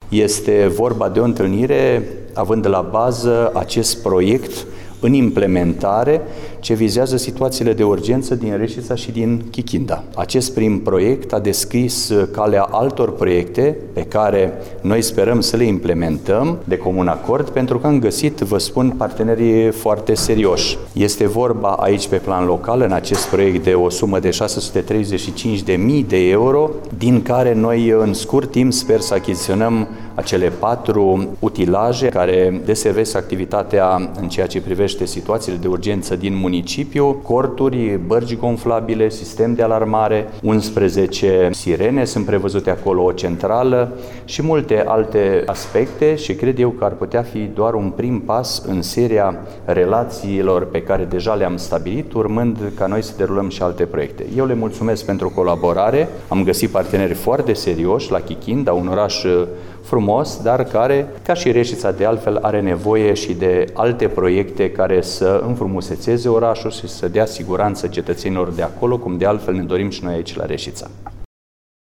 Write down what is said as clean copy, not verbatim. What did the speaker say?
Este vorba de o întâlnire având la bază acest proiect în implementare ce vizează situațiile de urgență din Reșița și din Chichinda. Acest prim proiect a deschis calea altor proiecte pe care noi sperăm să le implementăm de comun acord, pentru că am găsit, vă spun, partenerii foarte serioși. Este vorba aici pe plan local, în acest proiect, de o sumă de 635.000 de euro, din care noi în scurt timp sper să achiziționăm acele 4 utilaje care deservesc activitatea în ceea ce privește situațiile de urgență din municipiu, corturi, bărgi gonflabile, sistem de alarmare, 11 sirene sunt prevăzute acolo, o centrală și multe alte aspecte, și cred eu că ar putea fi doar un prim pas în seria relațiilor pe care deja le-am stabilit, urmând ca noi să derulăm și alte proiecte. Eu le mulțumesc pentru colaborare, am găsit parteneri foarte serioși la Chichinda, un oraș frumos, dar care, ca și Reșița de altfel, are nevoie și de alte proiecte care să înfrumusețeze orașul și să dea siguranță cetățenilor de acolo, cum de altfel ne dorim și noi aici la Reșița.